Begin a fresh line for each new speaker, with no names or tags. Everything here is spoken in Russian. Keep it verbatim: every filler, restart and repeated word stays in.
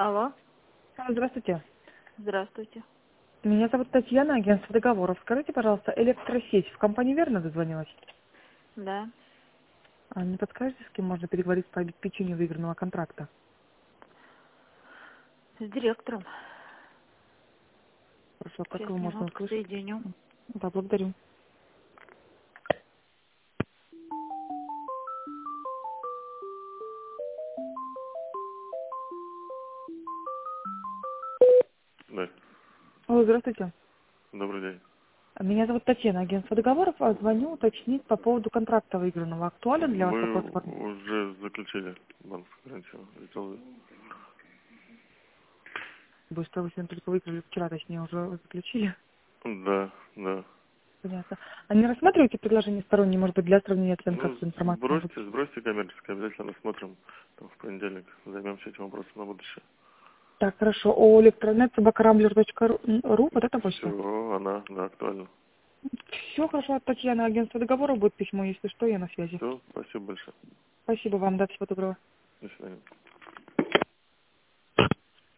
Алло,
А, Здравствуйте.
здравствуйте.
Меня зовут Татьяна, агентство договоров. Скажите, пожалуйста, электросеть в компании верно дозвонилась?
Да,
А не подскажете, с кем можно переговорить по обеспечению выигранного контракта?
с директором.
Хорошо, как
Сейчас,
его можно
минутку,
услышать?
соединю.
Да, благодарю.
Да,
Алло, здравствуйте.
добрый день.
Меня зовут Татьяна, агентство договоров. А Звоню уточнить по поводу контракта выигранного. Актуален для вас
Мы
вопрос? Варна?
уже заключили банковскую гарантию. Сделали.
Быстро вы сегодня только выиграли, вчера, точнее, уже заключили.
Да, да.
Понятно. А не рассматриваете предложения сторонние, может быть, для сравнения цен, как
Ну,
информация может быть?
сбросьте, сбросьте коммерческое, обязательно рассмотрим. Там в понедельник займемся этим вопросом на будущее.
Так, хорошо. О электронет собака рамблер точка ру, вот это почта?
Все, она, да, актуальна.
Все хорошо, Татьяна, агентство договора будет письмо, если что, я на связи.
Все, спасибо большое.
Спасибо вам, да, всего доброго.
До свидания.